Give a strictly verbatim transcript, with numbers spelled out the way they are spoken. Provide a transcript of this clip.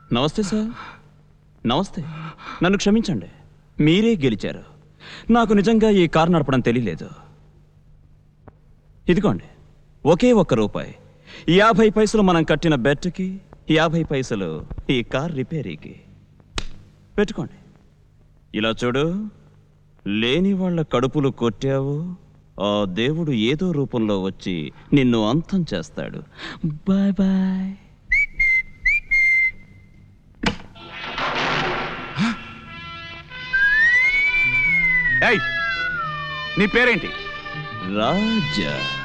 నమస్తే సార్. నమస్తే. నన్ను క్షమించండి, మీరే గెలిచారు. నాకు నిజంగా ఈ కారు నడపడం తెలియలేదు. ఇదిగోండి ఒకే ఒక్క రూపాయి. యాభై పైసలు మనం కట్టిన బెట్కి, యాభై పైసలు ఈ కార్ రిపేరీకి. పెట్టుకోండి. ఇలా చూడు, లేని వాళ్ళ కడుపులు కొట్టావు, ఆ దేవుడు ఏదో రూపంలో వచ్చి నిన్ను అంతం చేస్తాడు. Bye bye. ఏయ్, నీ పేరేంటి? రాజా.